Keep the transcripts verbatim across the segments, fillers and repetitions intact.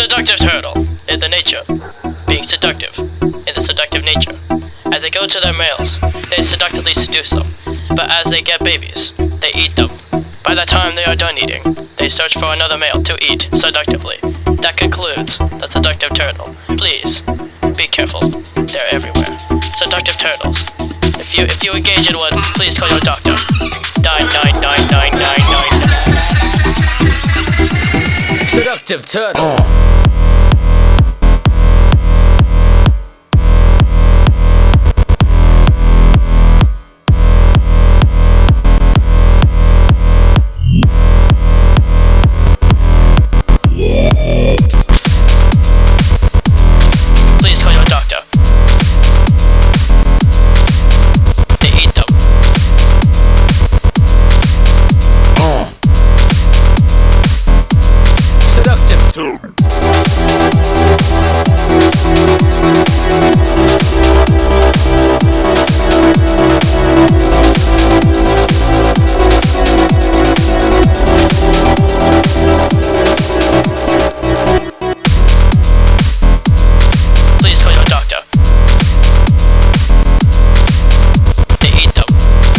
seductive turtle in the nature, being seductive, in the seductive nature. As they go to their males, they seductively seduce them, but as they get babies, they eat them. By the time they are done eating, they search for another male to eat seductively. That concludes the seductive turtle. Please, be careful. They're everywhere. Seductive turtles. If you if you engage in one, please call your doctor. Nine nine nine nine nine nine. Seductive turtle. Please call your doctor. They eat them. Seductive turtle. Please call your doctor. They eat them.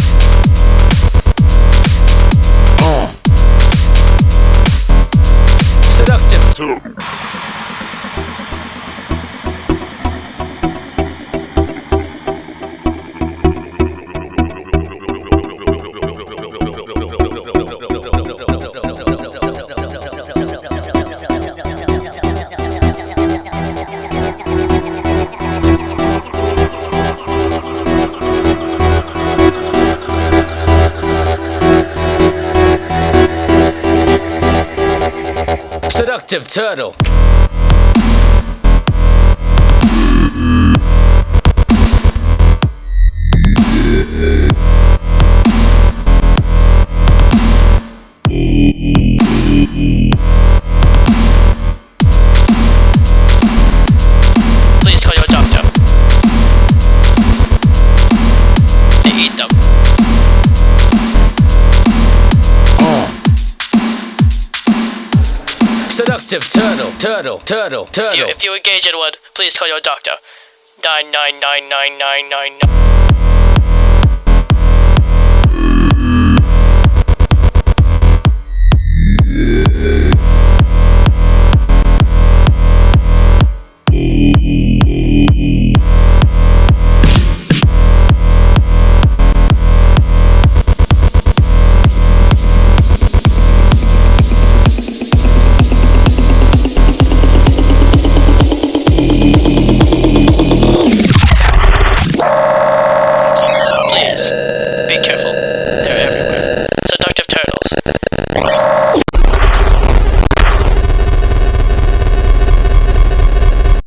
Seductive turtle. Seductive turtle. Please call your doctor. They eat them. Seductive turtle. Turtle. Turtle. If you, Turtle. if you engage in one, please call your doctor. Nine nine nine nine nine nine nine. Please, be careful. They're everywhere. Seductive turtles.